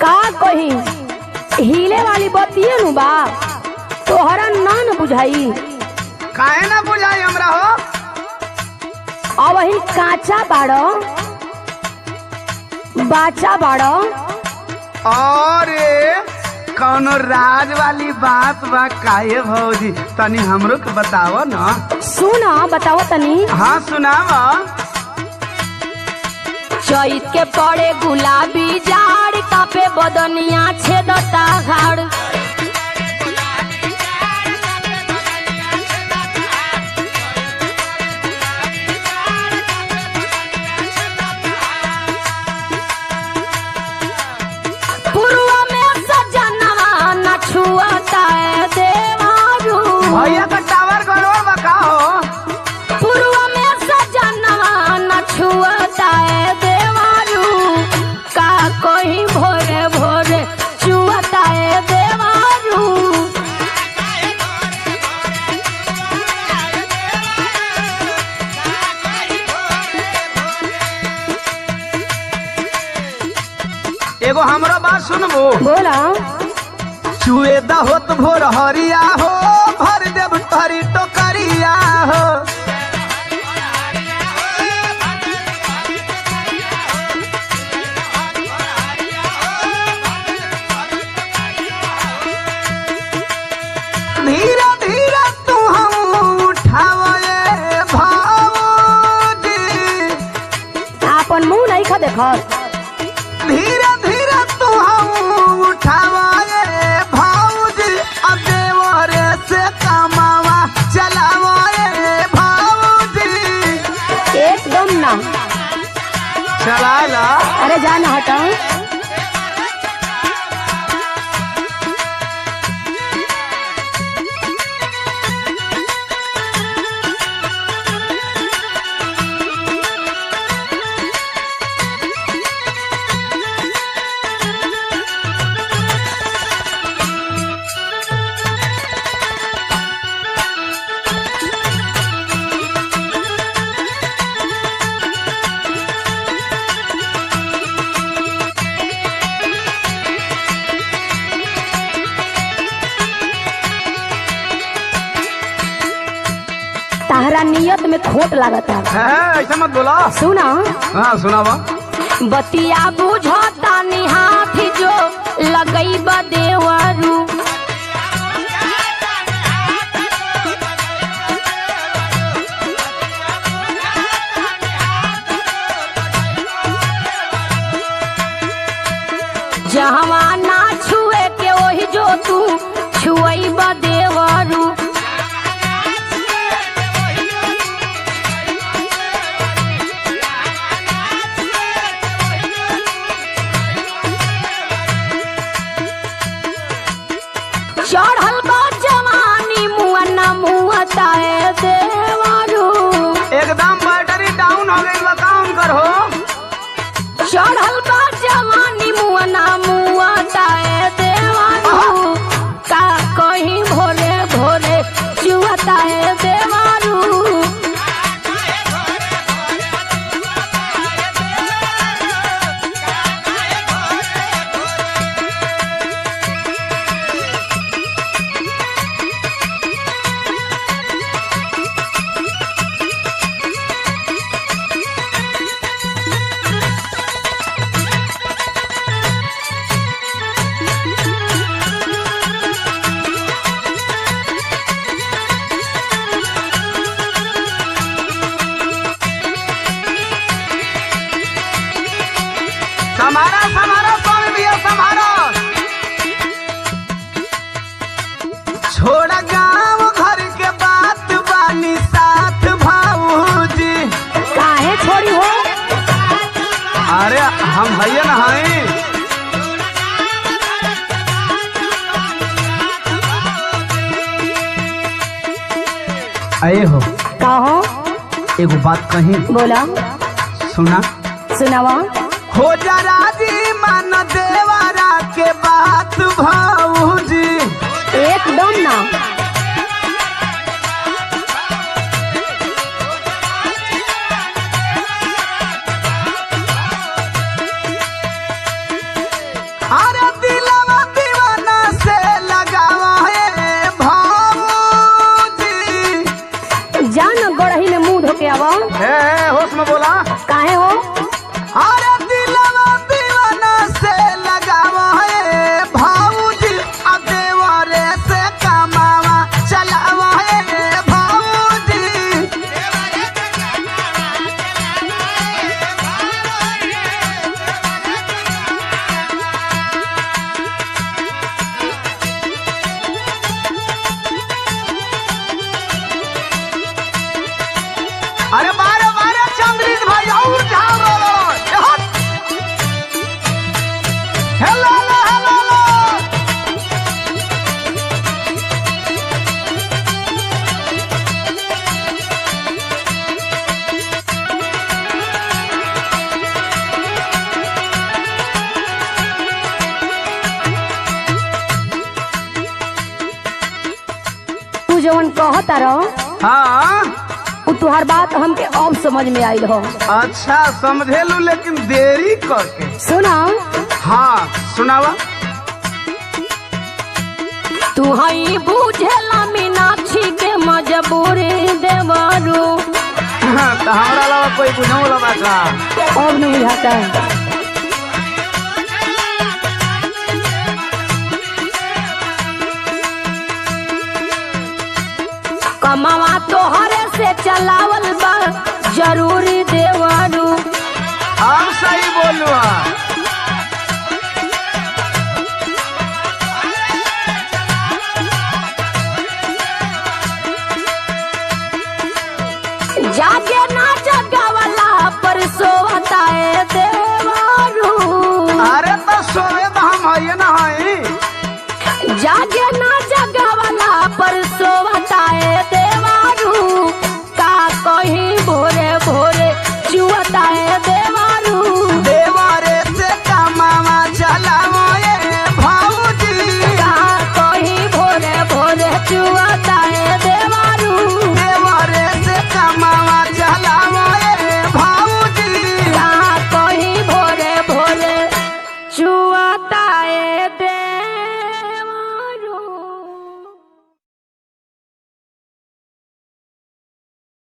का कही हिले वाली बतिये नु बा तोहरा ना न बुझाई। काहे ना बुझाई हमरा हो। अब ही काचा बाड़ो बाचा बाड़ो। अरे कौनो राज वाली बात बा काहे भौजी तनी हमरो के बताओ ना। सुना बताओ तनी। हाँ सुनावा। चैत के पड़े गुलाबी जाड़ कापे बदनिया छेदता घाड़। भैया का टावर गड़बड़ बका हो। पूर्व में सजनवा न छुअता है देवारू का कोई भोरे भोरे छुअता है देवारू। एगो हमरो बात सुनबो। बोला। चुए दहोत भोर हरिया हो भर देव भरी टोकरिया हो। धीरे धीरे तू हम उठावे भाऊजी। आपन मुंह नहीं खा देखत। धीरे धीरे तू हम उठावे भाऊजी अब देवरे से कमावा चलावे भाऊजी। एकदम ना। चला ला। अरे जाना हटा। ताहरा नियत में खोट लागता है ऐसा मत बोला। सुना। हाँ सुनावा। बतिया बुझता निहाथ जो लगई देवरू। जहवा ना छुए के वही जो तू छुई देवरू। चढ़ल बा जवानी मुआ मुआता है देवारू। एकदम बैटरी डाउन हो गई बा काम करो। चढ़ल बा जवानी मुआ मुआता है देवारू का कहीं भोरे भोरे चुआता है देवारू। समारा समारा स्वामी भैया समारा। छोड़ा गाँव घर के बात बानी साथ भाऊजी। काहे छोड़ी हो। अरे हम भैया नहाई। आए हो कहो। एगो बात कही। बोला। सुना। सुनावा। हो जा राजी मान देवारा के बात भाऊजी। एकदम ना। अरे अरे बारे बारे चंद्रित भाई और झाल रो हेलो हेलो हेलो तू जवन कहता रहो हाँ तुहार बात हमके अब समझ में आयल हो। अच्छा समझेलू लेकिन देरी करके। सुना हाँ सुनावा। तू हई बुझेला मीनाक्षी के मजबूरी देवरू। तो हमारा अलावा कोई बुझाऊ लगा का अब नहीं बुझाता है। कमावा तोहरे से चलावल बा जरूरी देवरू। अब सही बोलू जागे ना जगावला पर सोता है देवरू। अरे तो सोए तो हम है ना है जागे